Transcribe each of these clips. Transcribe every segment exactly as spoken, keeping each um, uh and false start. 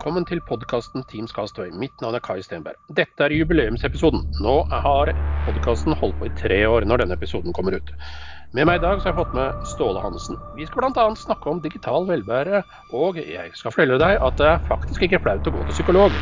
velkommen til podcasten Team Castaway. Mitt navn er Kai Stenberg. Dette er jubileumsepisoden. Nå har podcasten holdt på i tre år når denne episoden kommer ut. Med meg i dag så har jeg fått med Ståle Hansen. Vi skal blant annet snakke om digital velvære, og jeg skal fortelle deg at det er faktisk ikke flaut å gå til psykolog.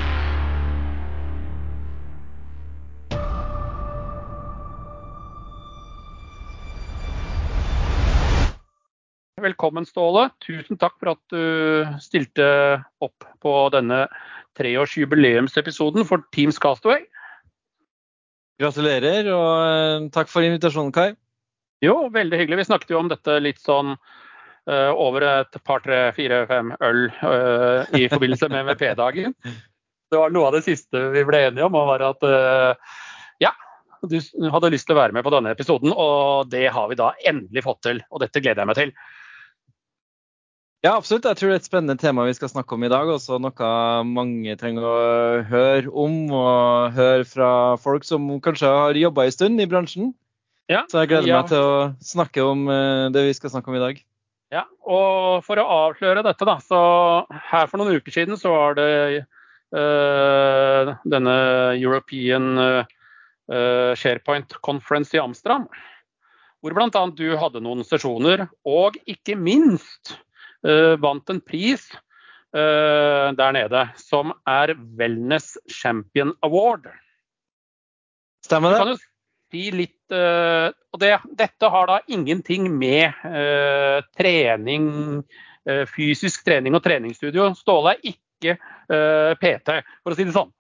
Velkommen, Ståle. Tusen takk for at du stilte opp på denne treårs jubileumsepisoden for Team Castaway. Gratulerer, og takk for invitasjonen, Kai. Jo, veldig hyggelig. Vi snakket jo om dette litt sånn uh, over et par, tre, fire, fem øl uh, i forbindelse med M V P-dagen. Det var noe av det siste vi ble enige om, og var at uh, ja, du hadde lyst til å være med på denne episoden, og det har vi da endelig fått til, og dette gleder jeg meg til. Ja, absolutt. Jeg tror det er et spennende tema vi skal snakke om i dag, også noe mange trenger å høre om, og høre fra folk som kanskje har jobbet en stund i bransjen. Ja, så jeg gleder ja. meg til å snakke om det vi skal snakke om i dag. Ja, og for å avsløre dette da, så her for noen uker siden så var det uh, denne European uh, SharePoint Conference i Amsterdam, hvor blant annet du hadde noen sesjoner, og ikke minst Uh, vant en pris uh, der nede, som er Wellness Champion Award. Stemmer det? Du kan jo si litt, uh, og det, dette har da ingenting med uh, trening, uh, fysisk trening og treningsstudio. Ståle er ikke uh, P T, for å si det sånn.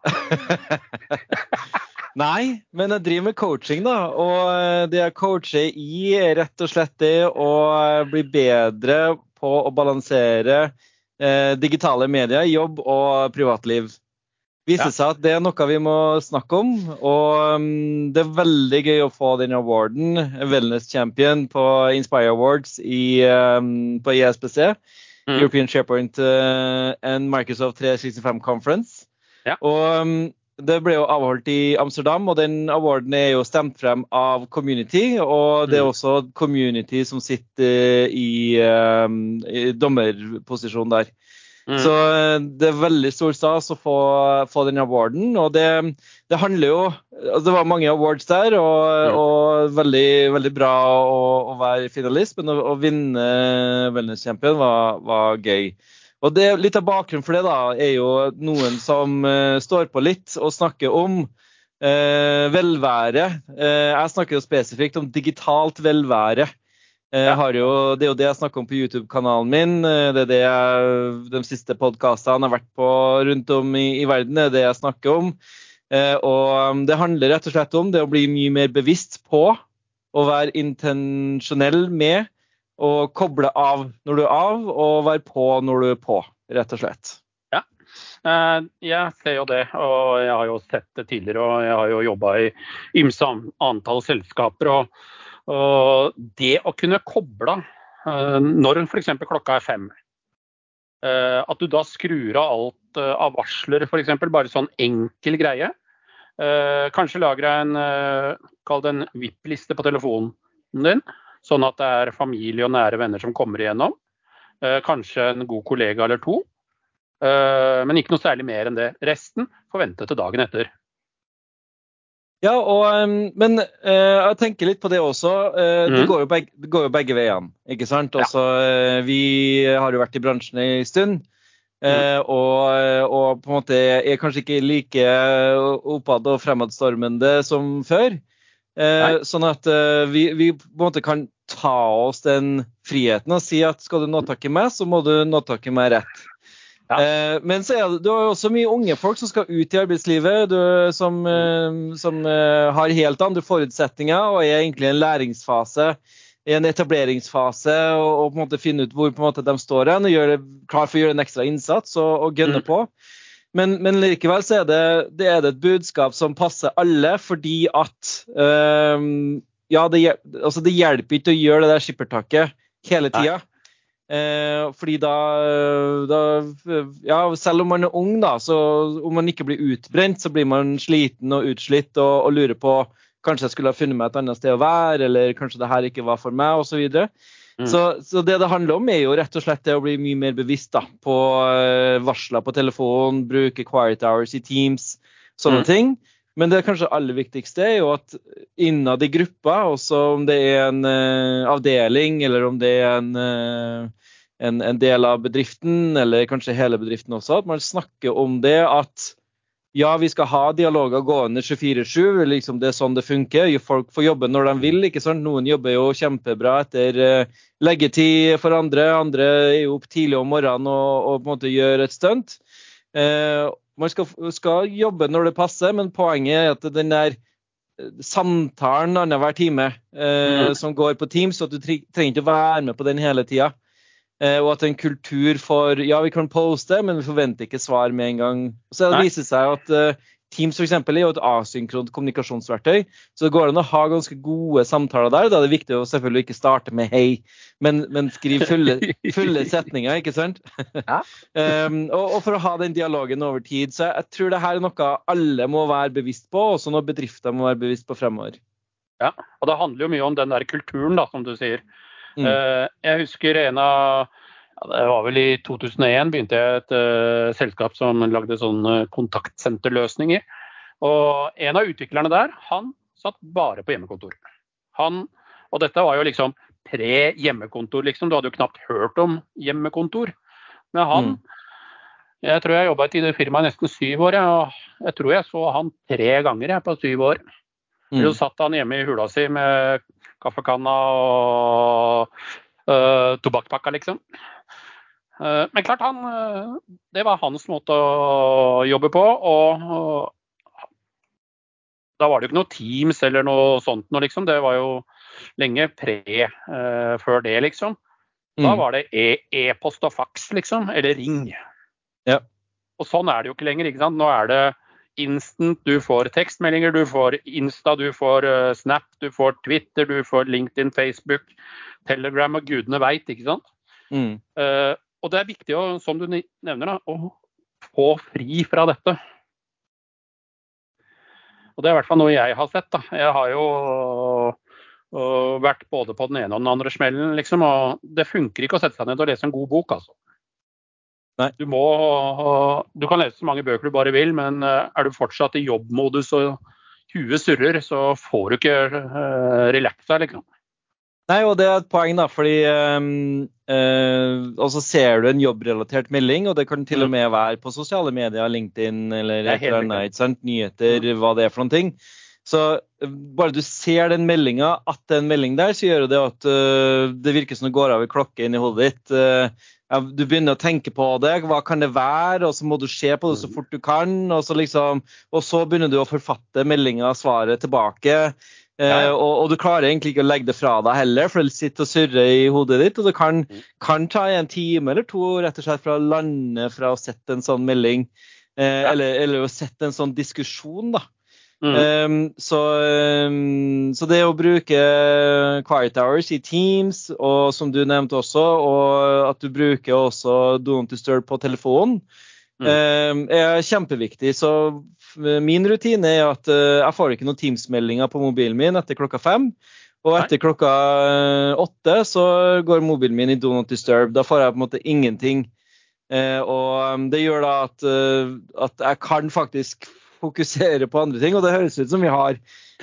Nei, men jeg driver med coaching da, og det jeg coacher i er rett og slett det å bli bedre på å balansere eh, digitale medier, jobb og privatliv. Viser ja. seg at det er noe vi må snakke om, og um, det er veldig gøy å få den awarden, Wellness Champion på Inspire Awards i, um, på I S B C, mm. European SharePoint uh, and Microsoft tre sekstifem Conference. Ja. Og um, det ble jo avholdt i Amsterdam, og den awarden er jo stemt frem av community, og det er også community som sitter i, um, i dommerposisjon der. Mm. Så det er veldig stor stas å få, få den awarden, og det, det handler jo, altså det var mange awards der, og, mm. og veldig, veldig bra å, å være finalist, men å, å vinne Wellness Champion var, var gøy. Og det, litt av bakgrunnen for det da, er jo noen som uh, står på litt og snakker om uh, velvære. Uh, jeg snakker jo spesifikt om digitalt velvære. Uh, ja. har jo, det er jo det jeg snakker om på YouTube-kanalen min. Uh, det er det jeg, de siste podcastene har vært på rundt om i, i verden, det er det jeg snakker om. Uh, og um, det handler rett og slett om det å bli mye mer bevisst på, å være intensjonell med, og koble av når du er av, og være på når du er på, rett og slett. Ja, jeg ser jo det, og jeg har jo sett det tidligere, og jeg har jo jobbet i ymse antall selskaper, og, og det å kunne koble når for eksempel klokka er fem, at du da skrur av alt av varsler, for eksempel, bare sånn enkel greie. Kanskje lager jeg en, kall det en V I P-liste på telefonen din, sånn at det er familie og nære venner som kommer igjennom. Eh, kanskje en god kollega eller to. Eh, men ikke noe særlig mer enn det. Resten får vente til dagen etter. Ja, og, men eh, jeg tenker litt på det også. Eh, mm. det, går jo begge, det går jo begge veiene, ikke sant? Også, ja. Vi har jo vært i bransjen en stund, eh, mm. og, og på en måte er kanskje ikke like oppad og fremadstormende som før. Eh, sånn at eh, vi, vi på en måte kan ta oss den friheten og si at skal du nå takke meg, så må du nå takke meg rett. Ja. Eh, men så er det, du har jo også mye unge folk som skal ut i arbeidslivet, du, som, eh, som eh, har helt andre forutsetninger og er egentlig i en læringsfase, i en etableringsfase, og, og på en måte finne ut hvor på en måte de står hen, og gjøre, klar for å gjøre en ekstra innsats og, og gønne mm. på. Men, men likevel så er det, det er det et budskap som passer alle, fordi at um, ja, det, altså det hjelper ikke å gjøre det der skippertaket hele tida. Uh, fordi da, da ja, selv om man er ung da, så om man ikke blir utbrent, så blir man sliten og utslitt og, og lurer på kanskje jeg skulle ha funnet meg et annet sted å være, eller kanskje det her ikke var for meg, og så videre. Mm. Så, så det det handler om er jo rett og slett det å bli mye mer bevisst da, på eh, varsler på telefon, bruke quiet hours i Teams, sånne Mm. ting. Men det kanskje aller viktigste er jo at innad i gruppa, også om det er en eh, avdeling, eller om det er en, eh, en, en del av bedriften, eller kanskje hele bedriften også, at man snakker om det at ja, vi skal ha dialoger gående tjuefire sju, liksom det er sånn det funker. Folk får jobbe når de vil, ikke sant? Noen jobber jo kjempebra etter eh, leggetid for andre, andre er jo opp tidlig om morgenen og, og på en måte gjør et stunt. Eh, man skal, skal jobbe når det passer, men poenget er at den der samtalen annenhver time eh, Mm. som går på Teams, så at du tre- trenger ikke å være med på den hele tiden. Eh, og at en kultur for, ja, vi kan poste, men vi forventer ikke svar med en gang. Så det Nei. viser seg at eh, Teams for eksempel er jo et asynkront kommunikasjonsverktøy, så det går an å ha ganske gode samtaler der. Da er det viktig å selvfølgelig ikke starte med hei, men, men skrive fulle, fulle setninger, ikke sant? Ja. um, og, og for å ha den dialogen over tid, så jeg tror det her er noe alle må være bevisst på, også når bedrifter må være bevisst på fremover. Ja, og det handler jo mye om den der kulturen, da, som du sier. Mm. Eh, jeg husker en av, ja, det var vel i to tusen og en, begynte jeg et eh, selskap som lagde sånne kontaktsenterløsninger. Og en av utviklerne der, han satt bare på hjemmekontor. Han, og dette var jo liksom pre-hjemmekontor, liksom. Du hadde jo knapt hørt om hjemmekontor. Men han, Mm. jeg tror jeg jobbet i det firmaet nesten syv år, ja, og jeg tror jeg så han tre ganger jeg, på syv år. Mm. Så satt han hjemme i hula si med kaffekanna og uh, tobakkpakka, liksom. Uh, men klart, han, uh, det var hans måte å jobbe på, og, og da var det jo ikke noe Teams eller noe sånt noe, liksom. Det var jo lenge pre uh, før det, liksom. Da Mm. var det e- e-post og fax, liksom, eller ring. Ja. Og sånn er det jo ikke lenger, ikke sant? Nå er det instant, du får tekstmeldinger, du får Insta, du får uh, Snap, du får Twitter, du får LinkedIn, Facebook, Telegram og gudene vet, ikke sant? Mm. Uh, og det er viktig, å, som du nevner, da, å få fri fra dette. Og det er i hvert fall noe jeg har sett, da. Jeg har jo uh, vært både på den ene og den andre smellen, liksom, og det funker ikke å sette seg ned og lese en god bok, altså. Nei. Du, må, du kan lese så mange bøker du bare vil, men er du fortsatt i jobbmodus og huet surrer, så får du ikke uh, relaxa, liksom. Nei, og det er et poeng da, fordi um, uh, og så ser du en jobbrelatert melding, og det kan til og med være på sosiale medier, LinkedIn eller Det er et helt eller annet, ikke sant? Nyheter, hva det er for noen ting. Så uh, bare du ser den meldinga, at det er en melding der, så gjør det at uh, det virker som det går av i klokke inn i hodet ditt. Uh, ja, du begynner å tenke på det, hva kan det være, og så må du se på det så fort du kan, og så, liksom, og så begynner du å forfatte meldinga, svaret tilbake. Ja, ja. Uh, og, og du klarer egentlig ikke å legge det fra deg heller, for det sitter og surrer i hodet ditt, og det kan, kan ta en time eller to rett og slett fra å lande fra å sette en sånn melding, uh, Ja. eller, eller å sette en sånn diskusjon da. Mm. Um, så, um, så det å bruke quiet hours i Teams, og som du nevnte også, og at du bruker også Don't Disturb på telefonen, Mm. um, er kjempeviktig. Så min rutine er at uh, jeg får ikke noen Teams-meldinger på mobilen min etter klokka fem, og etter klokka åtte så går mobilen min i Do Not Disturb. Da får jeg på en måte ingenting. Uh, og um, det gjør da at, uh, at jeg kan faktisk fokusere på andre ting, og det høres ut som vi har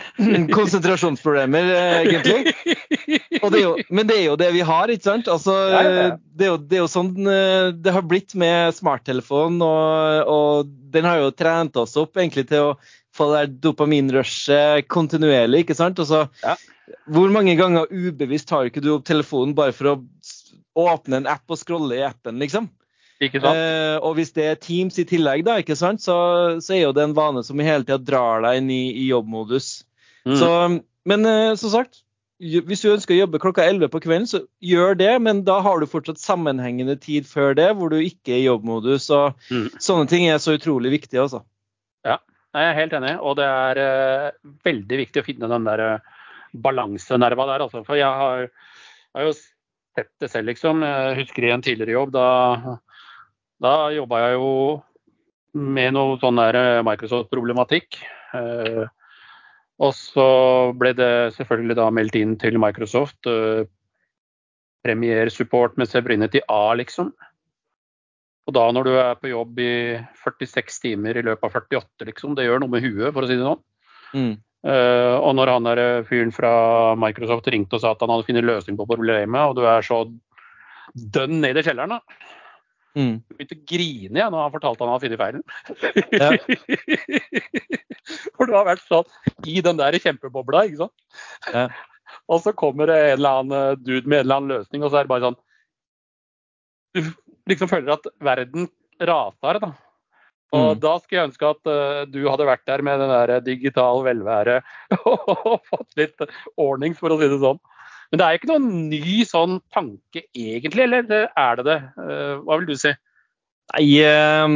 konsentrasjonsproblemer, egentlig. Og det er jo, men det er jo det vi har, ikke sant? Altså, Ja, ja, ja. det, er jo, det er jo sånn det har blitt med smarttelefon, og, og den har jo trent oss opp egentlig til å få det der dopaminrushet kontinuerlig, ikke sant? Altså, Ja. hvor mange ganger ubevisst tar ikke du opp telefonen bare for å åpne en app og scrolle i appen, liksom? Ikke sant? Eh, og hvis det er Teams i tillegg, da, ikke sant, så, så er jo det en vane som i hele tiden drar deg inn i, i jobbmodus. Mm. Så, men eh, som sagt, hvis du ønsker å jobbe klokka elleve på kvelden, så gjør det, men da har du fortsatt sammenhengende tid før det, hvor du ikke er i jobbmodus, og Mm. sånne ting er så utrolig viktig, altså. Ja, jeg er helt enig, og det er uh, veldig viktig å finne den der uh, balansenerva der, altså. For jeg har, jeg har jo sett det selv, liksom. Jeg husker i en tidligere jobb, da Da jobba jeg jo med noe sånn der Microsoft-problematikk. Eh, og så ble det selvfølgelig da meldt inn til Microsoft. Eh, Premiere Support med Severinity A, liksom. Og da når du er på jobb i førtiseks timer i løpet av førtiåtte, liksom, det gjør noe med huet, for å si det sånn. Mm. Uh, og når han der fyren fra Microsoft ringte og sa at han hadde funnet løsning på problemet, og du er så dønn ned i kjelleren, da. Mm. Jeg begynte å grine jeg når han fortalte han hadde funnet feilen. Ja. For du har vært sånn i den der kjempebobla, ikke sant? Ja. Og så kommer det en eller annen dude med en eller annen løsning, og så er det bare sånn, du liksom føler at verden raser, da. Og mm. da skulle jeg ønske at uh, du hadde vært der med den der digital velvære og fått litt ordning, for å si det sånn. Men det er jo ikke noen ny sånn tanke egentlig, eller er det det? Uh, hva vil du si? Nei, um,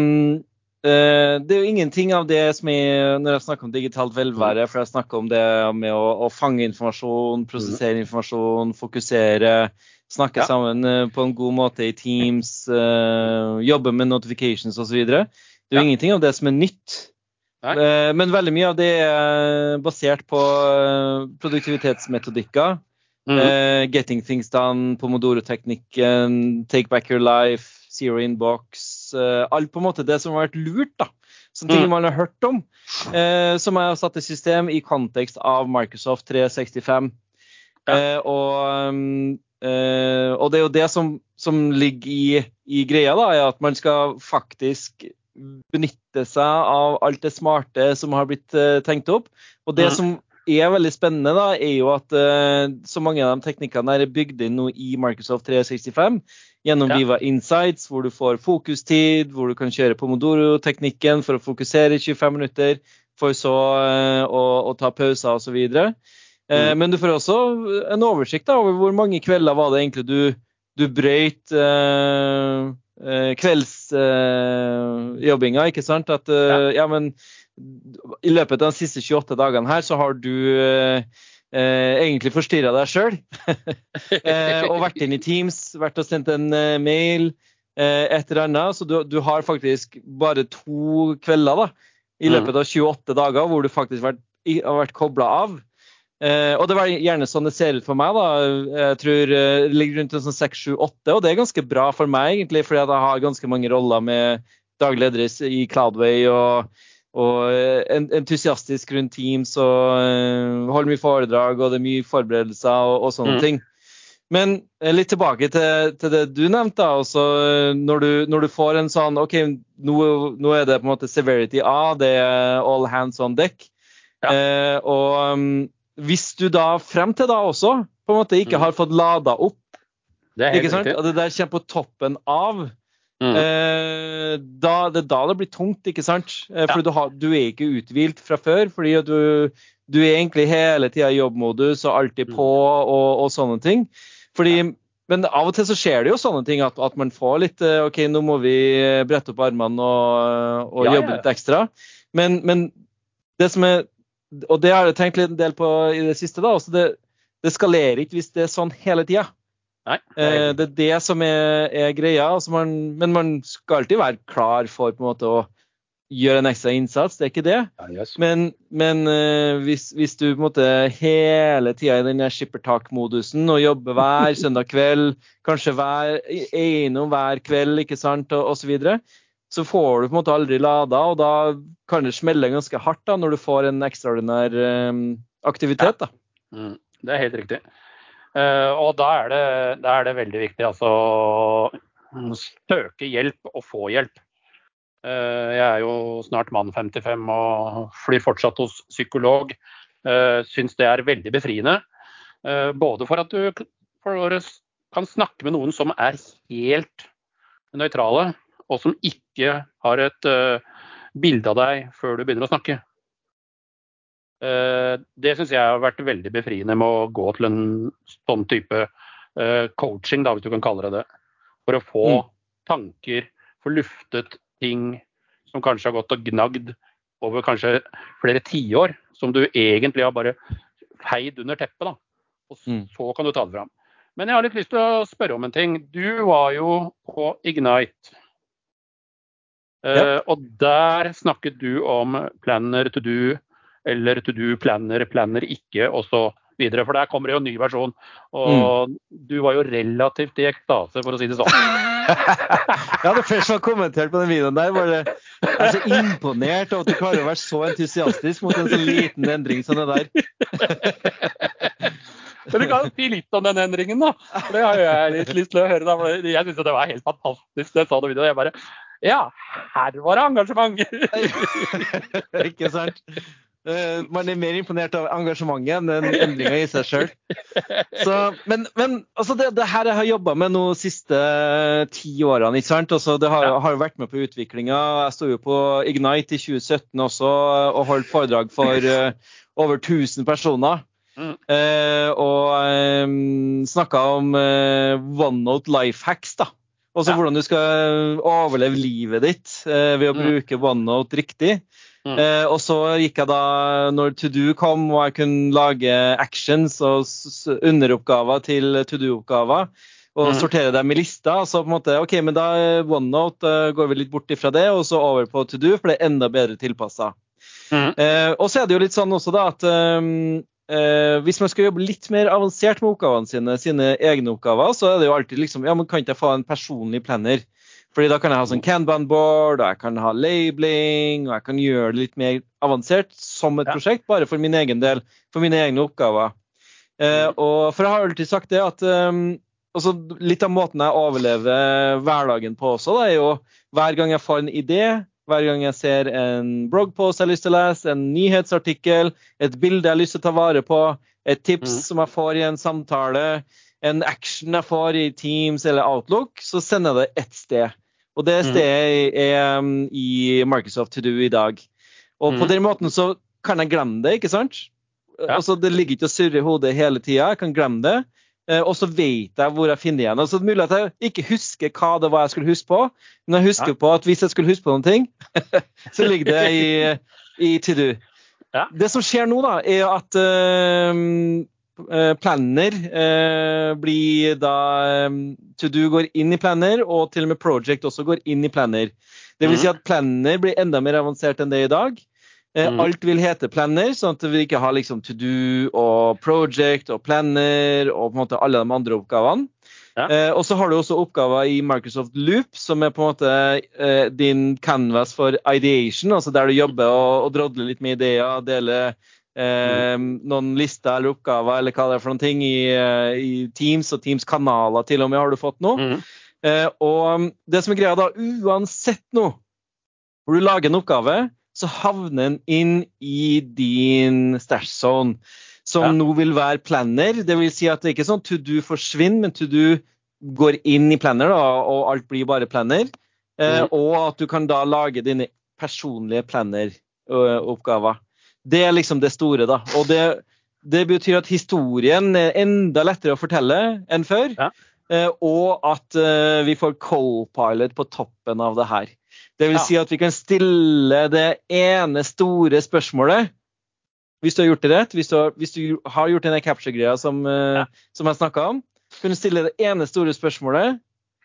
uh, det er jo ingenting av det som er, når jeg snakker om digitalt velvære, for jeg snakker om det med å, å fange informasjon, prosessere mm. informasjon, fokusere, snakke ja. sammen uh, på en god måte i Teams, uh, jobbe med notifications og så videre. Det er jo ja. ingenting av det som er nytt, uh, men veldig mye av det er basert på uh, produktivitetsmetodikker. Mm. Uh, getting things done, Pomodoro-teknikken, take back your life, zero inbox, uh, alt på en måte det som har vært lurt da, som ting mm. man har hørt om, uh, som jeg har satt i system i kontekst av Microsoft tre sekstifem. Ja. Uh, og, um, uh, og det er jo det som, som ligger i, i greia da, er at man skal faktisk benytte seg av alt det smarte som har blitt uh, tenkt opp, og det mm. som er veldig spennende da, er jo at uh, så mange av de teknikkene er bygd inn nå i Microsoft tre sekstifem, gjennom ja. Viva Insights, hvor du får fokustid, hvor du kan kjøre Pomodoro-teknikken for å fokusere i tjuefem minutter, for så uh, å, å ta pauser og så videre. Uh, mm. Men du får også en oversikt da, over hvor mange kvelder var det egentlig du, du brøyt uh, uh, kveldsjobbinga, uh, ikke sant? At, uh, ja. ja, men i løpet av de siste tjueåtte dagene her så har du eh, eh, egentlig forstyrret deg selv eh, og vært inn i Teams, vært og sendt en eh, mail, eh, et eller annet, så du, du har faktisk bare to kvelder da, i løpet av tjueåtte dager hvor du faktisk har vært, har vært koblet av. Eh, og det var gjerne sånn det ser ut for meg da, jeg tror det ligger rundt en sånn seks sju åtte, og det er ganske bra for meg egentlig, fordi jeg har ganske mange roller med daglig ledere i Cloudway og og entusiastisk rundt Teams og uh, holder mye foredrag og det er mye forberedelser og, og sånne mm. ting. Men litt tilbake til, til det du nevnte da, også, når, du, når du får en sånn, ok, nå, nå er det på en måte Severity A, det er all hands on deck, ja. uh, og um, hvis du da frem til da også på en måte ikke mm. har fått ladet opp, det er helt ikke sant? riktig. Og det der kommer på toppen av, Mm. Eh, da, det er da det blir tungt, ikke sant? Eh, fordi ja. du, har, du er ikke uthvilt fra før, fordi du, du er egentlig hele tiden i jobbmodus og alltid på og, og sånne ting. Fordi, ja. Men av og til så skjer det jo sånne ting at, at man får litt, ok, nå må vi brette opp armene og, og ja, jobbe litt ekstra. Men, men det som er, og det har jeg tenkt litt en del på i det siste da, også det, det skalerer ikke hvis det er sånn hele tiden. Nei, det, er det er det som er, er greia, altså man, men man skal alltid være klar for på en måte å gjøre en ekstra innsats, det er ikke det. Ja, yes. Men, men uh, hvis, hvis du på en måte hele tiden i den skippertak-modusen og jobber hver søndag kveld, kanskje hver, ene om hver kveld, ikke sant, og, og så videre, så får du på en måte aldri lada, og da kan det smelle ganske hardt da, når du får en ekstraordinær um, aktivitet. Da. Ja. Mm, det er helt riktig. Uh, og da er, det, da er det veldig viktig altså, å søke hjelp og få hjelp. Uh, jeg er jo snart mann femtifem og flyr fortsatt hos psykolog. Uh, synes det er veldig befriende. Uh, både for at du for kan snakke med noen som er helt nøytrale, og som ikke har et uh, bilde av deg før du begynner å snakke. Det synes jeg har vært veldig befriende med å gå til en sånn type coaching, da, hvis du kan kalle det det. For å få mm. tanker, få luftet ting som kanskje har gått og gnagd over kanskje flere tiår, som du egentlig har bare feid under teppet, da. Og så mm. kan du ta det fram. Men jeg har litt lyst til å spørre om en ting. Du var jo på Ignite. Ja. Og der snakket du om planner to do, eller to do, planner, planner ikke, og så videre, for der kommer det jo en ny versjon. Og mm. du var jo relativt i ekstase, for å si det sånn. Ja, det første som har kommentert på den videoen der, var det, jeg er så imponert av at du klarer å være så entusiastisk mot en sånn liten endring som det der. Men du kan jo si litt om den endringen, da. For det har jeg litt lyst til å høre. Da. Jeg synes det var helt fantastisk da jeg sa det videoen. Jeg bare, ja, her var det engasjement. Ikke sant? Uh, man er mer imponert av engasjementet enn en endringen i seg selv. Men, men altså det, det her jeg har jobbet med nå de siste ti årene, ikke sant? Altså, det har, har vært med på utviklingen. Jeg stod jo på Ignite i tjue sytten også og holdt foredrag for uh, over tusen personer. Mm. Uh, og um, snakket om uh, OneNote Lifehacks da. Også ja. Hvordan du skal overleve livet ditt uh, ved å mm. bruke OneNote riktig. Mm. Uh, og så gikk jeg da, når To-Do kom, og jeg kunne lage actions og underoppgaver til To-Do-oppgaver, og mm. sortere dem i lista. Så på en måte, ok, men da OneNote uh, går vi litt bort ifra det, og så over på To-Do, for det er enda bedre tilpasset. Mm. Uh, og så er det jo litt sånn også da, at um, uh, hvis man skal jobbe litt mer avansert med oppgavene sine, sine egne oppgaver, så er det jo alltid liksom, ja, man kan ikke få en personlig planner. Fordi da kan jeg ha sånn Kanban-board, og jeg kan ha labeling, og jeg kan gjøre det litt mer avansert som et ja. Prosjekt, bare for min egen del, for mine egne oppgaver. Eh, og for jeg har alltid sagt det at um, også litt av måten jeg overlever hverdagen på også, da, er jo hver gang jeg får en idé, hver gang jeg ser en bloggpost jeg har lyst til å lese, en nyhetsartikkel, et bilde jeg har lyst til å ta vare på, et tips mm. som jeg får i en samtale, en action jeg får i Teams eller Outlook, så sender jeg det et sted. Og det stedet er um, i Microsoft To Do i dag. Og på mm. den måten så kan jeg glemme det, ikke sant? Ja. Altså, det ligger ikke og surrer i hodet hele tiden, jeg kan glemme det. Eh, og så vet jeg hvor jeg finner igjen. Altså, det er mulig at jeg ikke husker hva det var jeg skulle huske på, men jeg husker ja. På at hvis jeg skulle huske på noen ting, så ligger det i, i To Do. Ja. Det som skjer nå da, er at uh, Planner uh, blir da um, To Do går inn i Planner, og til og med Project også går inn i Planner. Det vil si at Planner blir enda mer avansert enn det i dag. Uh, mm. Alt vil hete Planner, sånn at vi ikke har liksom To Do og Project og Planner og på en måte alle de andre oppgavene. Ja. Uh, og så har du også oppgaver i Microsoft Loop, som er på en måte uh, din canvas for ideation, altså der du jobber og, og drodler litt med ideer, deler uh, mm. noen lister eller oppgaver, eller hva det er for noen ting i, uh, i Teams og Teams kanaler til og med har du fått nå. Mm. Uh, og det som er greia da, uansett nå, hvor du lager en oppgave, så havner den inn i din stash zone, som ja. Nå vil være Planner. Det vil si at det ikke er sånn To Do forsvinner, men To Do går inn i Planner, da, og alt blir bare Planner. Eh, mm. Og at du kan da lage dine personlige Planner-oppgaver. Det er liksom det store, da. Og det, det betyr at historien er enda lettere å fortelle enn før, ja. eh, og at eh, vi får Copilot på toppen av det her. Det vil ja. Si at vi kan stille det ene store spørsmålet, hvis du har gjort det rett, hvis du har, hvis du har gjort denne capture-greia som, ja. uh, som jeg snakket om, kan du stille det ene store spørsmålet.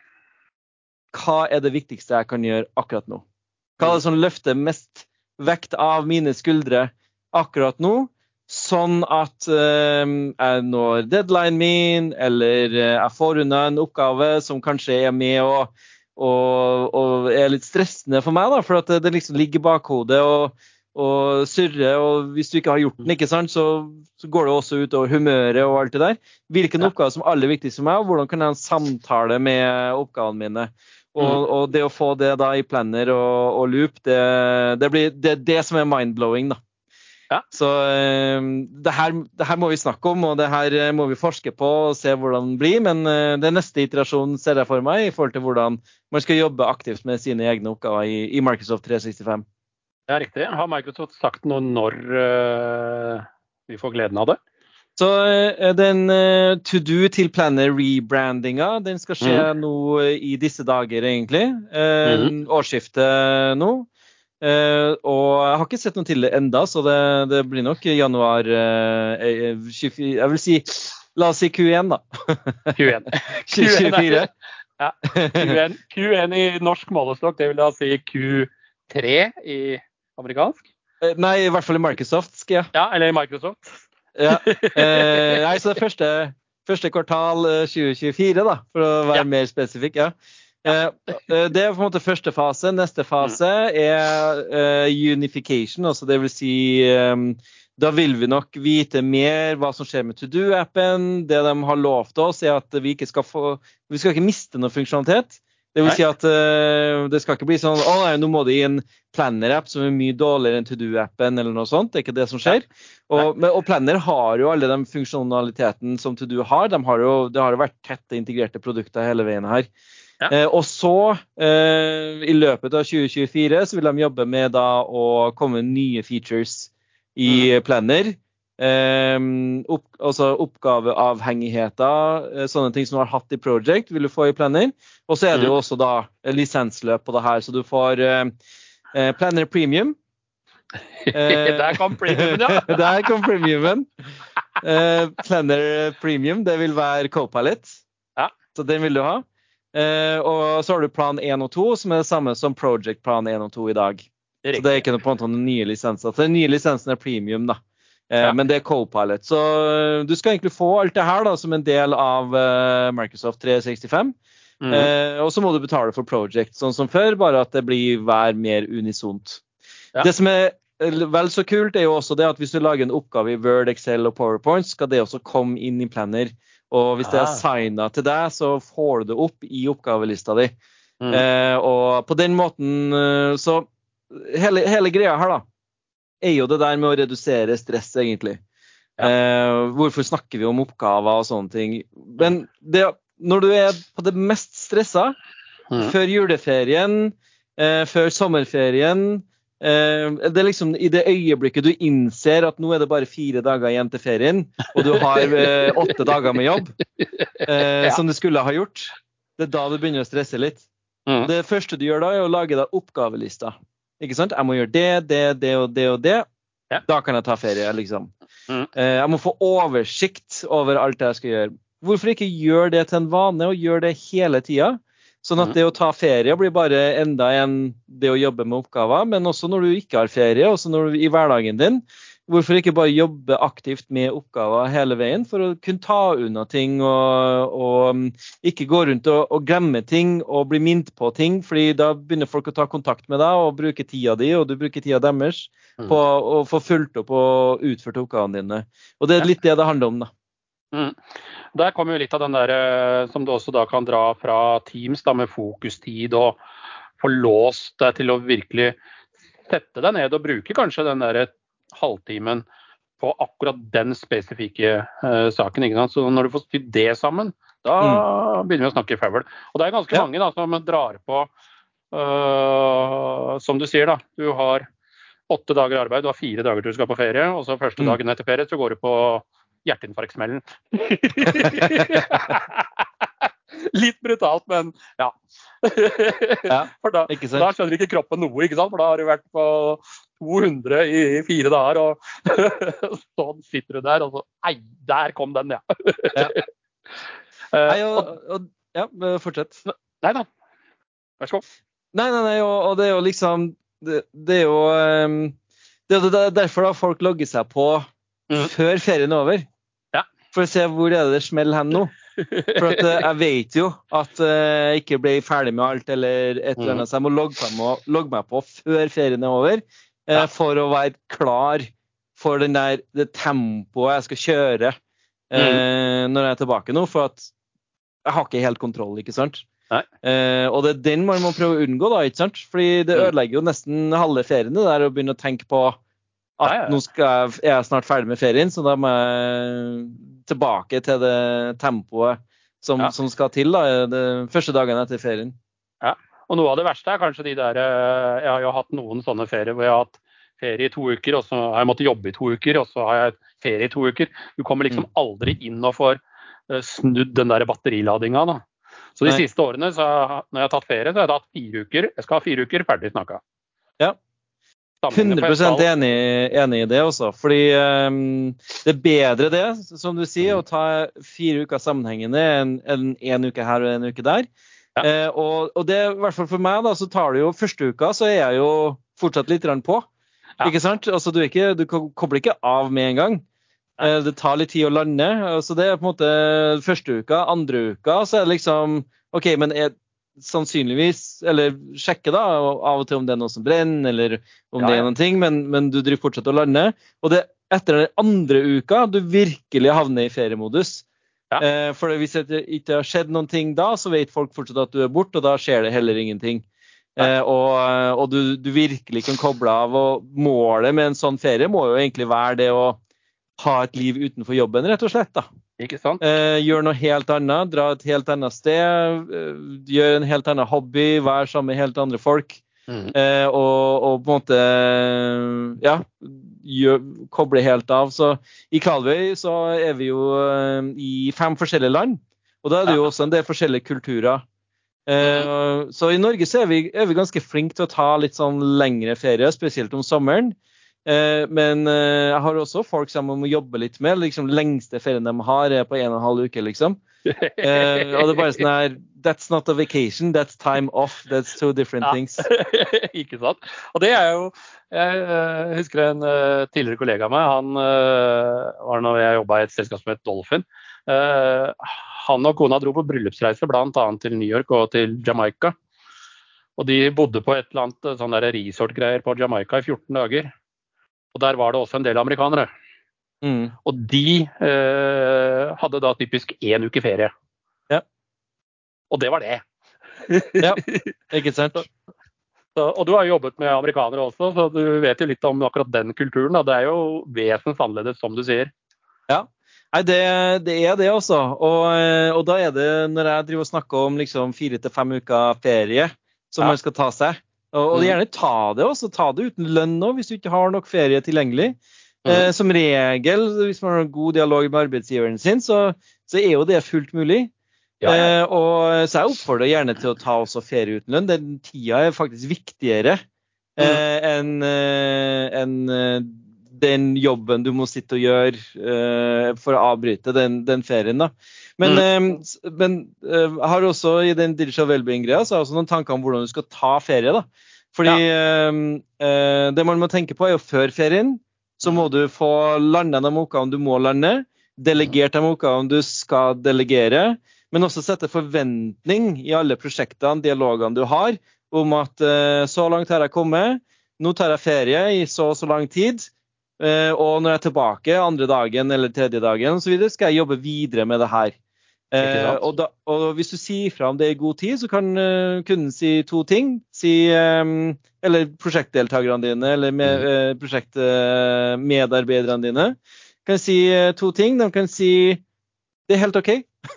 Hva er det viktigste jeg kan gjøre akkurat nå? Hva er det som løfter mest vekt av mine skuldre akkurat nå, sånn at uh, jeg når deadline min, eller uh, jeg får unna en oppgave som kanskje er med og, og, og er litt stressende for meg, da, for at det, det liksom ligger i bakhodet og og surre, og hvis du ikke har gjort den, ikke sant, så, så går det også ut over humøret og alt det der. Hvilken ja. Oppgave som er aller viktigst for meg, og hvordan kan jeg ha en samtale med oppgavene mine? Og, mm. og det å få det da i Planner og, og Loop, det, det blir det, det som er mindblowing da. Ja. Så um, det, her, det her må vi snakke om, og det her må vi forske på og se hvordan det blir, men uh, det neste iterasjonen ser jeg for meg i forhold til hvordan man skal jobbe aktivt med sine egne oppgaver i, i Microsoft tre sekstifem. Det er riktig. Har Microsoft sagt noe når uh, vi får gleden av det? Så uh, den uh, To Do til Planner rebrandinga, den skal skje mm. nå i disse dager egentlig. Uh, mm. Årsskiftet nå. Uh, og jeg har ikke sett noe til det enda, så det, det blir nok januar uh, tjuefire, jeg vil si, la oss si Q én da. Q én. tjuefire. Ja, Q én, Q én i norsk målestokk, det vil da si Q tre i amerikansk? Nei, i hvert fall i Microsoft, skal jeg. Ja, eller i Microsoft. Ja. Eh, nei, så det første, første kvartal eh, tjue tjuefire, da, for å være Ja. mer spesifikk. Ja. Eh, eh, det er på en måte første fase. Neste fase er eh, unification, altså det vil si eh, da vil vi nok vite mer hva som skjer med To-Do-appen. Det de har lovt oss, er at vi ikke skal få, vi skal ikke miste noe funksjonalitet. Det vil Nei. si at uh, det skal ikke bli sånn å nei, nå må det i en Planner-app som er mye dårligere enn To-Do-appen eller noe sånt. Det er ikke det som skjer. Og, men, og Planner har jo alle de funksjonaliteten som To-Do har. De har jo, det har jo vært tette integrerte produkter hele veien her. Ja. Eh, og så, eh, i løpet av tjue tjuefire, så vil de jobbe med da å komme med nye features i Mm. Planner. Eh, opp, altså oppgaveavhengigheter, eh, sånne ting som du har hatt i Project, vil du få i Planner. Og så er det jo Mm. også da lisensløp på det her, så du får eh, eh, Planner Premium. Eh, Der kom premiumen, ja. Der kom premiumen. Eh, Planner Premium, det vil være Copilot. Ja. Så den vil du ha. Eh, og så har du plan én og to, som er det samme som Project plan én og to i dag. Så det er ikke noe på en måte nye lisenser. Så den nye lisensen er premium, da. Eh, Ja. Men det er Copilot. Så eh, du skal egentlig få alt det her da, som en del av eh, Microsoft tre sekstifem. Mm. Eh, og så må du betale for Project, sånn som før, bare at det blir hver mer unisont. Ja. Det som er vel så kult, er jo også det at hvis du lager en oppgave i Word, Excel og PowerPoint, skal det også komme inn i Planner. Og hvis det er Ah. signet til deg, så får du det opp i oppgavelista di. Mm. Eh, og på den måten, eh, så hele, hele greia her da, er jo det der med å redusere stress, egentlig. Ja. Eh, hvorfor snakker vi om oppgaver og sånne ting? Men det, når du er på det mest stressa, Mm. før juleferien, eh, før sommerferien, eh, det er liksom i det øyeblikket du innser at nå er det bare fire dager igjen til ferien, og du har eh, åtte dager med jobb, eh, Ja. som du skulle ha gjort, det er da du begynner å stresse litt. Mm. Det første du gjør da, er å lage deg oppgavelista. Ikke sant? Jeg må gjøre det, det, det og det og det. Ja. Da kan jeg ta ferie, liksom. Mm. Eh, jeg må få oversikt over alt det jeg skal gjøre. Hvorfor ikke gjøre det til en vane, og gjøre det hele tida? Sånn at Mm. det å ta ferie blir bare enda en det å jobbe med oppgaver, men også når du ikke har ferie, også når du i hverdagen din. Hvorfor ikke bare jobbe aktivt med oppgaver hele veien for å kunne ta unna ting og, og um, ikke gå rundt og, og glemme ting og bli minnet på ting, fordi da begynner folk å ta kontakt med deg og bruke tida di, og du bruker tida deres Mm. på å få fulgt opp og utført oppgavene dine. Og det er Ja. litt det det handler om, da. Mm. Der kommer jo litt av den der eh, som du også da kan dra fra Teams da, med fokustid og få låst deg til å virkelig sette deg ned og bruke kanskje den der halvtimen på akkurat den spesifikke eh, saken. Ikke sant? Så når du får styrt det sammen, da begynner vi å snakke fabel. Og det er ganske Ja. mange da, som drar på, øh, som du sier da, du har åtte dager arbeid, du har fire dager til du skal på ferie, og så første Mm. dagen etter ferie så går du på hjerteinfarktsmellen. Litt brutalt, men ja. Ja, For da, ikke sant? da skjønner ikke kroppen noe, ikke sant? For da har du vært på to hundre i fire dager, og sånn sitter du der, og så, ei, der kom den, ja. Ja. Eh, Nei, og, og- og, ja, fortsett. Nei da, vær så god. Nei, nei, nei, og, og det er jo liksom Det, det er jo um, Det er jo det- derfor da folk logger seg på Mhm. før ferien er over. Ja. For å se hvor er det det smeller hen nå. For at eh, jeg vet jo at eh, jeg ikke ble ferdig med alt eller et eller annet, så jeg må logge, på meg, logge meg på før ferien er over, eh, Ja. for å være klar for den der, det tempoet jeg skal kjøre eh, når jeg er tilbake nå, for at jeg har ikke helt kontroll, ikke sant? Nei. Eh, og det er den man må prøve å unngå, da, ikke sant? Fordi det Mm. ødelegger jo nesten halve ferien, det der å begynne å tenke på at Ja, ja, ja. nå skal jeg, er jeg snart ferdig med ferien, så da må jeg tilbake til det tempoet som, Ja. som skal til da, de første dagene etter ferien. Og noe av det verste er kanskje de der eh, Jeg har jo hatt noen sånne ferier hvor jeg har hatt ferie i to uker, og så har jeg måttet jobbe i to uker, og så har jeg ferie i to uker. Du kommer liksom Mm. aldri inn og får eh, snudd den der batteriladinga, da. Så de Nei. siste årene, så når jeg har tatt ferie, så har jeg tatt fire uker. Jeg skal ha fire uker, ferdig snakka. Ja. Sammenlignet hundre på prosent et tall. enig, enig i det også, fordi um, det er bedre det, som du sier, å ta fire uker sammenhengende enn en, en uke her og en uke der. Ja. Eh, og, og det, i hvert fall for meg da, så tar det jo første uka, så er jeg jo fortsatt litt grann på. Ja. Ikke sant? Altså, du, er ikke, du ko- kobler ikke av med en gang. Eh, Det tar litt tid å lande. Så det er på en måte første uka, andre uka, så er det liksom, ok, men er sannsynligvis, eller sjekke da, av og til om det er noe som brenner, eller om Ja, det er ja. noen ting, men, men du driver fortsatt å lande. Og det er etter den andre uka du virkelig havner i feriemodus. Ja. Eh, For hvis det ikke har skjedd noen ting da, så vet folk fortsatt at du er borte, og da skjer det heller ingenting. Nei. Eh, og og du, du virkelig kan koble av, og målet med en sånn ferie må jo egentlig være det å ha et liv utenfor jobben, rett og slett da. Ikke sant? Eh, gjør noe helt annet, dra et helt annet sted, eh, gjør en helt annen hobby, vær sammen med helt andre folk, Mm. eh, og, og på en måte, ja, gjør, koble helt av. Så i Kalvøy så er vi jo eh, i fem forskjellige land, og da er det jo også en del forskjellige kulturer. Eh, så i Norge så er vi, er vi ganske flinke til å ta litt sånn lengre ferie, spesielt om sommeren. Eh, men eh, jeg har også folk som må jobbe litt med, liksom lengste ferien de har er på en og en halv uke, liksom. Eh, og det er bare sånn her, that's not a vacation, that's time off, that's two different Ja. things. Ikke sant? Og det er jo, jeg eh, husker en eh, tidligere kollega av meg, han eh, var når jeg jobbet i et selskap som het Dolphin. Eh, han og kona dro på bryllupsreise blant annet til New York og til Jamaica. Og de bodde på et eller annet sånn der resort-greier på Jamaica i fjorten dager. Og der var det også en del amerikanere. Mm. Og de eh, hadde da typisk én uke ferie. Ja. Og det var det. Ja, ikke sant? Så, og du har jobbet med amerikanere også, så du vet jo litt om akkurat den kulturen. Da. Det er jo vesens annerledes, som du sier. Ja, nei, det, det er det også. Og, eh, og da er det, når jeg driver og snakker om liksom fire til fem uker ferie som Ja. man skal ta seg, og, og gjerne ta det også, ta det uten lønn nå, hvis du ikke har nok ferie tilgjengelig. Eh, som regel, hvis man har en god dialog med arbeidsgiveren sin, så, så er jo det fullt mulig. Ja, ja. Eh, og så jeg oppfordrer gjerne til å ta også ferie uten lønn. Den tida er faktisk viktigere eh, enn eh, enn, eh, den jobben du må sitte og gjøre eh, for å avbryte den, den ferien da. Men, eh, s- men eh, jeg har også i den digital wellbeing-greia så har jeg også noen tanker om hvordan du skal ta ferie da. Fordi eh, eh, det man må tenke på er jo før ferien, så må du få landet de oppgavene du må lande, delegert de oppgavene du skal delegere, men også sette forventning i alle prosjektene, dialogene du har, om at eh, så langt har jeg kommet, nå tar jeg ferie i så og så lang tid, eh, og når jeg er tilbake andre dagen eller tredje dagen, så videre, skal jeg jobbe videre med det her. Ikke Eh, sant? og, da, og hvis du sier fra om det i god tid, så kan eh, kunden si to ting. Si, eh, eller prosjektdeltakerne dine, eller med, eh, prosjektmedarbeiderne dine, kan si eh, to ting. De kan si det er helt ok.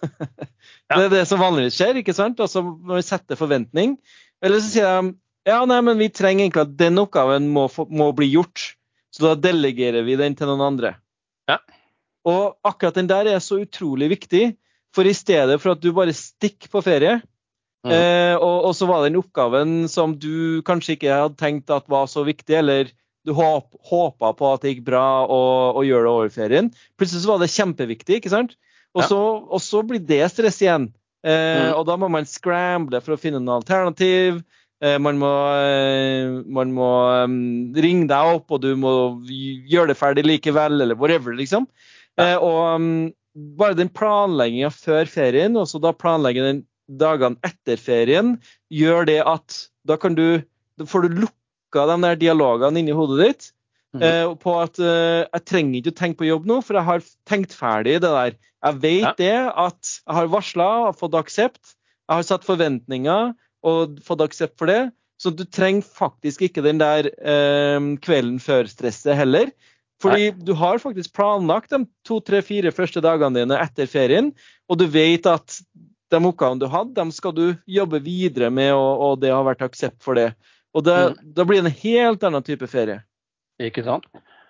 Ja. Det er det som vanligvis skjer, ikke sant? Altså, når vi setter forventning. Eller så sier de, ja, nei, men vi trenger egentlig at den oppgaven må, få- må bli gjort. Så da delegerer vi den til noen andre. Ja. Og akkurat den der er så utrolig viktig, for i stedet for at du bare stikker på ferie, Mm. eh, og, og så var den oppgaven som du kanskje ikke hadde tenkt at var så viktig, eller du håp, håpet på at det gikk bra å, å gjøre det over ferien. Plutselig så var det kjempeviktig, ikke sant? Og Ja. så, og så blir det stress igjen. Eh, Mm. Og da må man scramble for å finne noen alternativ. Eh, man må, eh, man må um, ringe deg opp, og du må gjøre det ferdig likevel, eller whatever, liksom. Ja. Eh, og um, bare den planleggingen før ferien, og så da planlegge den dagene etter ferien, gjør det at da kan du, da får du lukka de der dialogene inni hodet ditt, Mm. eh, på at eh, jeg trenger ikke å tenke på jobb nå, for jeg har tenkt ferdig det der. Jeg vet Ja. det at jeg har varslet, har fått aksept, jeg har satt forventninger og fått aksept for det, så du trenger faktisk ikke den der eh, kvelden før stresset heller. Fordi du har faktisk planlagt de to, tre, fire første dagene dine etter ferien, og du vet at de oppgavene du hadde, de skal du jobbe videre med, og, og det har vært aksept for det. Og det, da blir det en helt annen type ferie. Ikke sant?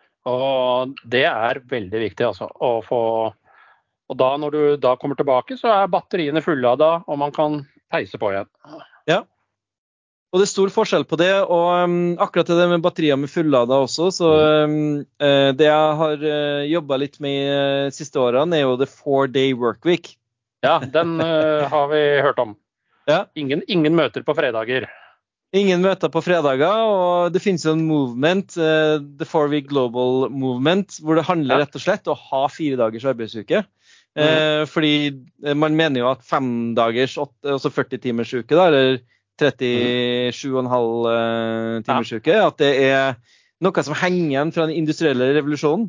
Og det er veldig viktig, altså. Å få, og da når du da kommer tilbake, så er batteriene fullada, og man kan peise på igjen. Ja. Og det er stor forskjell på det, og um, akkurat det med batterier med fullada også, så um, uh, det jeg har uh, jobbet litt med uh, siste årene er jo the four day work week. Ja, den uh, har vi hørt om. Ja. Ingen, ingen møter på fredager. Ingen møter på fredager, og det finnes jo en movement, uh, The Four Week Global Movement, hvor det handler Ja. rett og slett om å ha fire dagers arbeidsuke. Mm. Uh, fordi man mener jo at fem dagers, åtte, altså førti timers uke, da, eller trettisju komma fem uh, timers uke, at det er noe som henger igjen fra den industrielle revolusjonen.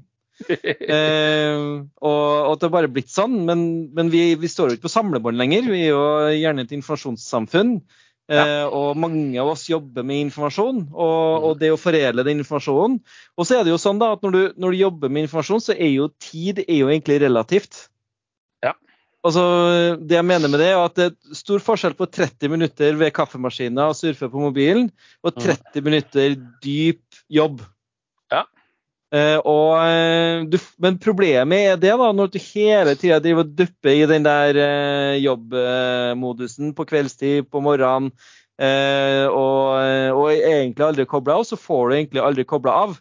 uh, og, og at det bare er blitt sånn, men, men vi, vi står jo ikke på samlebånd lenger, vi er jo gjerne et informasjonssamfunn. Ja. Uh, og mange av oss jobber med informasjon, og, og det å foredle den informasjonen. Og så er det jo sånn da, at når du, når du jobber med informasjon, så er jo tid er jo egentlig relativt. Ja. Altså, det jeg mener med det er at det er stor forskjell på tretti minutter ved kaffemaskinen og surfe på mobilen, og tretti minutter dyp jobb. Ja. Uh, og, uh, du, men problemet er det da, når du hele tiden driver og dupper i den der uh, jobbmodusen på kveldstid, på morgenen, uh, og, og egentlig aldri koblet av, så får du egentlig aldri koblet av.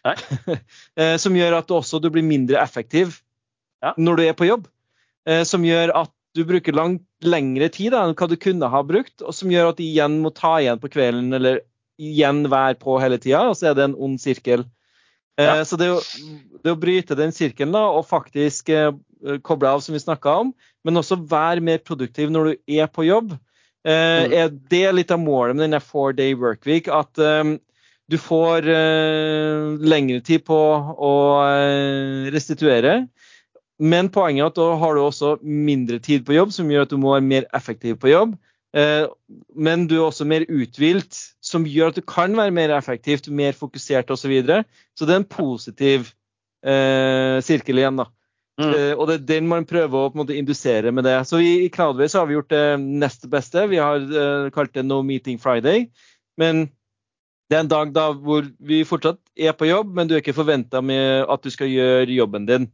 uh, som gjør at du også du blir mindre effektiv ja. Når du er på jobb. Uh, som gjør at du bruker langt lengre tid da, enn hva du kunne ha brukt, og som gjør at du igjen må ta igjen på kvelden, eller igjen være på hele tiden, og så er det en ond sirkel. Ja. Så det å, det å bryte den sirkelen da, og faktisk eh, koble av som vi snakket om, men også være mer produktiv når du er på jobb, eh, mm. er det litt av målet med denne four day workweek, at eh, du får eh, lengre tid på å eh, restituere, men poenget er at da har du også mindre tid på jobb, som gjør at du må være mer effektiv på jobb. Men du er også mer uthvilt, som gjør at du kan være mer effektivt, mer fokusert og så videre. Så det er en positiv eh, sirkel igjen da. Mm. Eh, og det er den man prøver å på en måte indusere med det. Så i, i Cloudways har vi gjort det nest beste. Vi har eh, kalt det No Meeting Friday. Men det er en dag da hvor vi fortsatt er på jobb, men du er ikke forventet med at du skal gjøre jobben din.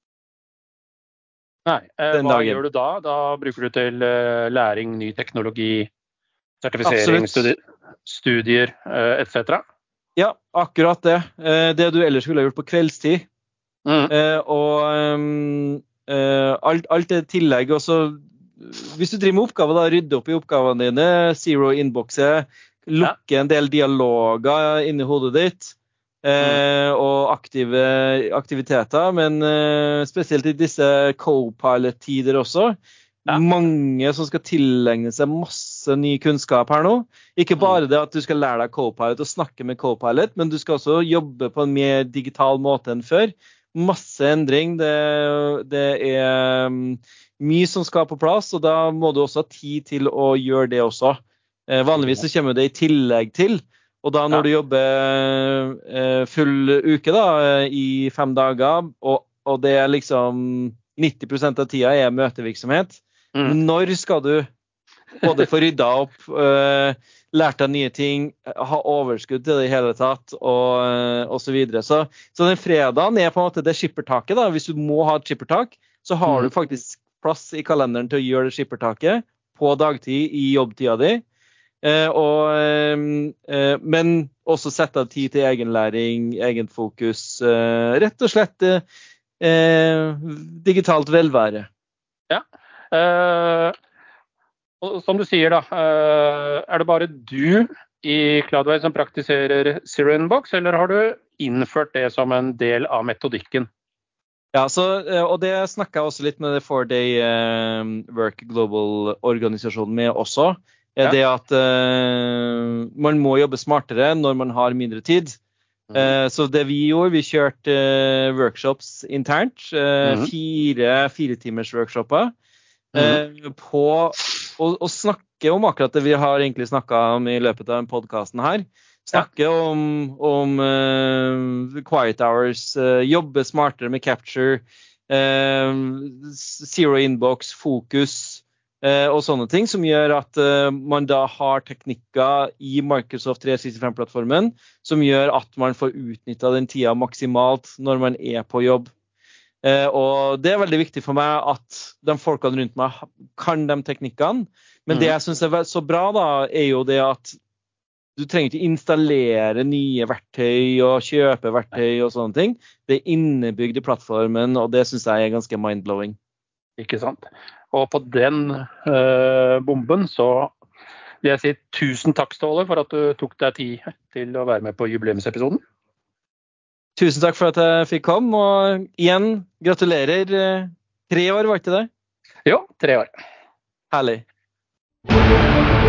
Nei, eh, hva dagen. Gjør du da? Da bruker du til eh, læring, ny teknologi, sertifisering, studier, studier eh, et cetera? Ja, akkurat det. Eh, det du ellers ville ha gjort på kveldstid. Mm. Eh, og um, eh, alt, alt det tillegg også. Hvis du driver med oppgaver, da, rydde opp i oppgavene dine, zero inboxet, lukke ja. En del dialoger inni hodet ditt. Eh, og aktive aktiviteter, men eh, spesielt i disse co-pilot-tider også. Ja. Mange som skal tilegne seg masse ny kunnskap her nå. Ikke bare det at du skal lære deg co-pilot og snakke med co-pilot, men du skal også jobbe på en mer digital måte enn før. Masse endring. Det, det er um, mye som skal på plass, og da må du også ha tid til å gjøre det også. Eh, vanligvis så kommer det i tillegg til. Og da når ja. Du jobber eh, full uke da, i fem dager, og, og det er liksom nitti prosent av tida er møtevirksomhet, mm. når skal du både få rydda opp, eh, lært av nye ting, ha overskudd til det i hele tatt, og, og så videre. Så, så den fredagen er på en måte det skippertaket da. Hvis du må ha et skippertak, så har mm. du faktisk plass i kalenderen til å gjøre det skippertaket på dagtid i jobbtida di. Eh, og, eh, men også sette av tid til egenlæring, egen fokus, eh, rett og slett eh, digitalt velvære. Ja, eh, og som du sier da, eh, er det bare du i Cloudways som praktiserer Zero Inbox, eller har du innført det som en del av metodikken? Ja, så, og det snakket jeg også litt med det four day eh, Work Global-organisasjonen med også. Er det at uh, man må jobbe smartere når man har mindre tid. Uh, så det vi gjorde, vi kjørte uh, workshops internt, uh, mm-hmm. fire, fire timers workshopper, uh, mm-hmm. på å, å snakke om akkurat det vi har egentlig snakket om i løpet av den podcasten her. Snakke ja. om, om uh, quiet hours, uh, jobbe smartere med capture, uh, zero inbox, fokus, Uh, og sånne ting som gjør at uh, man da har teknikker i Microsoft tre sixty-five-plattformen som gjør at man får utnyttet den tida maksimalt når man er på jobb. Uh, og det er veldig viktig for meg at de folkene rundt meg kan de teknikkene. Men mm. det jeg synes er så bra da, er jo det at du trenger ikke installere nye verktøy og kjøpe verktøy og sånne ting. Det er innebygd i plattformen, og det synes jeg er ganske mindblowing. Ikke sant? Og på den uh, bomben så vil jeg si tusen takk, Ståle, for at du tok deg tid til å være med på jubileumsepisoden. Tusen takk for at jeg fikk komme, og igjen, gratulerer. Tre år, var ikke det? Jo, tre år. Herlig.